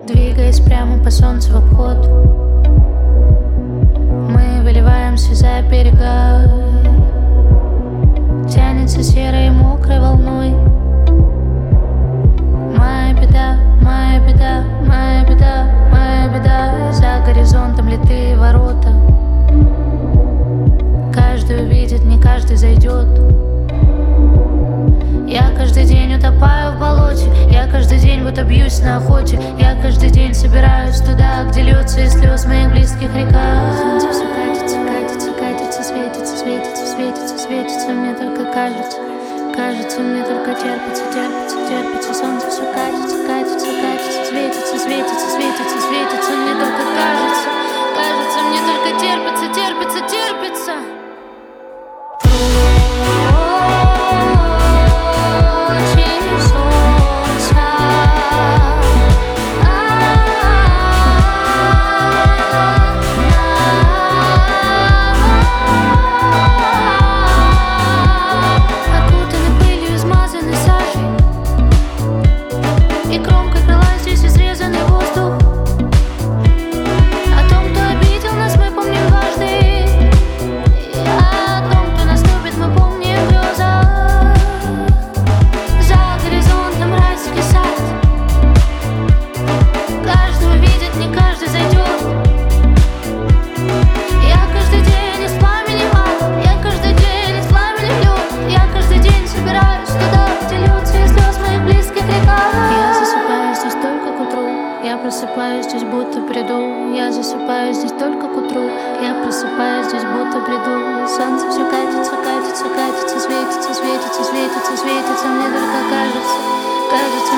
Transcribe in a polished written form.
Двигаясь прямо по солнцу в обход, мы выливаемся за берега. Тянется серой мокрой волной. Моя беда, моя беда, моя беда, моя беда. За горизонтом литые ворота. Каждый увидит, не каждый зайдет. Я каждый день утопаю в болоте. Я каждый день будто бьюсь на охоте. Я каждый день собираюсь туда, где льется из слез моих близких река. Солнце все катится, катится, катится, светится, светится, светится, светится. Мне только кажется, кажется, мне только терпится, терпится, терпится. Солнце все катится, катится, катится, светится, светится, светится, светится. Мне только кажется, кажется, мне только терпится, терпится, терпится. И громкой крыла здесь изрезанный воздух. О том, кто обидел нас, мы помним дважды. А о том, кто нас любит, мы помним в грезах. За горизонтом райский сад. Каждый увидит, не каждый зайдет. Я каждый день из пламени ад. Я каждый день из пламени лед. Я каждый день собираюсь туда, где льется из слез моих близких река. Я просыпаюсь здесь, будто бреду. Я засыпаю здесь только к утру. Я просыпаюсь здесь, будто бреду. Солнце все катится, катится, катится, светится, светится, светится, светится. Мне только кажется, кажется.